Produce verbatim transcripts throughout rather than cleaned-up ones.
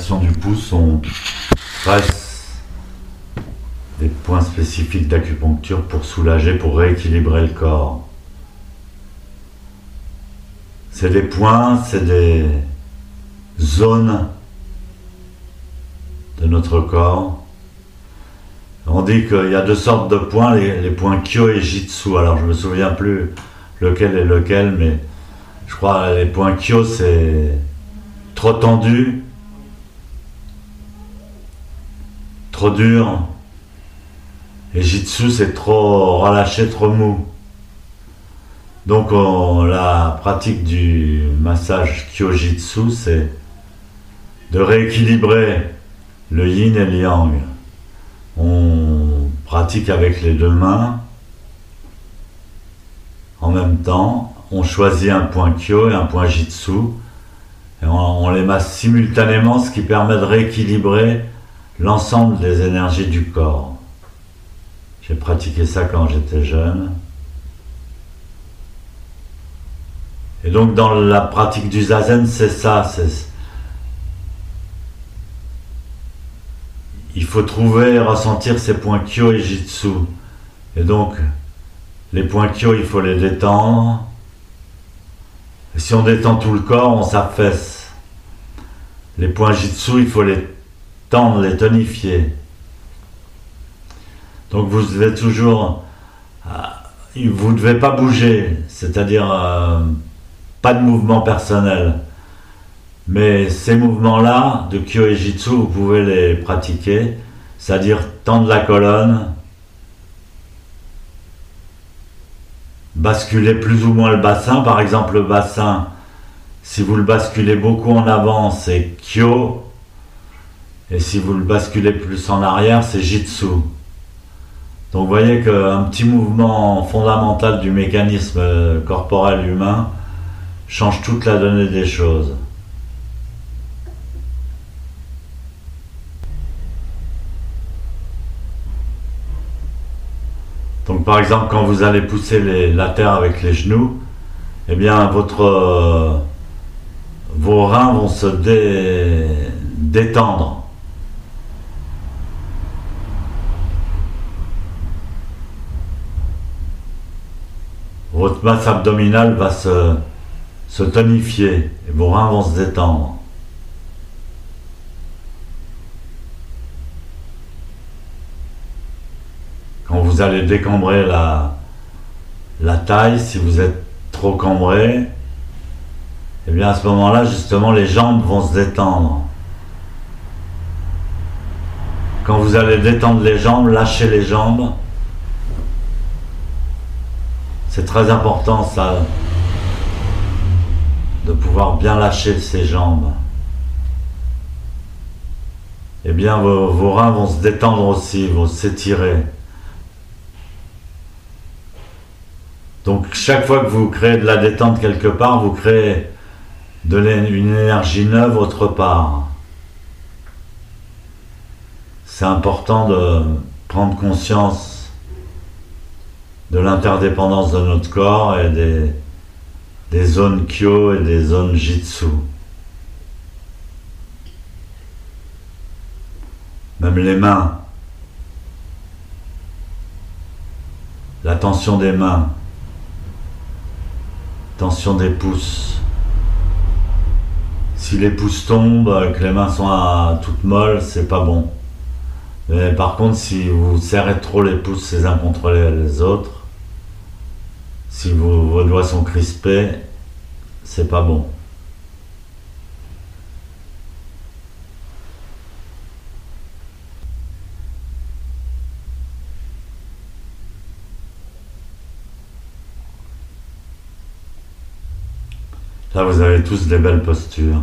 l'articulation du pouce, on presse des points spécifiques d'acupuncture pour soulager, pour rééquilibrer le corps. C'est des points, c'est des zones de notre corps. On dit qu'il y a deux sortes de points, les, les points Kyo et Jitsu. Alors je me souviens plus lequel est lequel, mais je crois que les points Kyo c'est trop tendu, trop dur, et Jitsu c'est trop relâché, trop mou. Donc on, la pratique du massage Kyo-Jitsu, c'est de rééquilibrer le yin et le yang. On pratique avec les deux mains en même temps. On choisit un point Kyo et un point Jitsu et on, on les masse simultanément, ce qui permet de rééquilibrer l'ensemble des énergies du corps. J'ai pratiqué ça quand j'étais jeune. Et donc dans la pratique du zazen, c'est ça. C'est, il faut trouver et ressentir ces points Kyo et Jitsu. Et donc, les points Kyo, il faut les détendre. Et si on détend tout le corps, on s'affaisse. Les points Jitsu, il faut les tendre, les tonifier. Donc vous devez toujours... Vous ne devez pas bouger, c'est-à-dire euh, pas de mouvement personnel. Mais ces mouvements-là, de Kyo et Jitsu, vous pouvez les pratiquer, c'est-à-dire tendre la colonne, basculer plus ou moins le bassin. Par exemple, le bassin, si vous le basculez beaucoup en avant, c'est Kyo, et si vous le basculez plus en arrière, c'est Jitsu. Donc vous voyez qu'un petit mouvement fondamental du mécanisme corporel humain change toute la donnée des choses. Donc par exemple, quand vous allez pousser les, la terre avec les genoux, eh bien votre, euh, vos reins vont se dé, détendre. Votre masse abdominale va se, se tonifier et vos reins vont se détendre. Quand vous allez décambrer la, la taille, si vous êtes trop cambré, et bien à ce moment-là, justement, les jambes vont se détendre. Quand vous allez détendre les jambes, lâchez les jambes. C'est très important, ça, de pouvoir bien lâcher ses jambes. Eh bien, vos, vos reins vont se détendre aussi, vont s'étirer. Donc chaque fois que vous créez de la détente quelque part, vous créez de une énergie neuve autre part. C'est important de prendre conscience de l'interdépendance de notre corps et des, des zones Kyo et des zones Jitsu. Même les mains, la tension des mains, tension des pouces. Si les pouces tombent, que les mains sont à, toutes molles, c'est pas bon. Mais par contre, si vous serrez trop les pouces les uns contre les autres, si vous, vos doigts sont crispés, c'est pas bon. Là, vous avez tous des belles postures.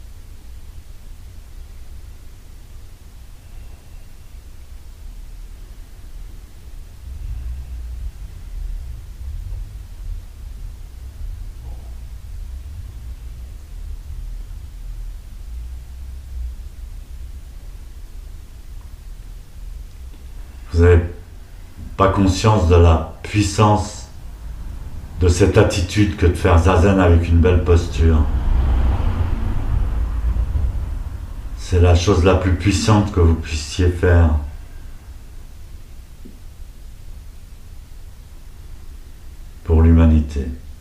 Vous n'avez pas conscience de la puissance de cette attitude que de faire zazen avec une belle posture. C'est C'est la chose la plus puissante que vous puissiez faire. Pour l'humanité.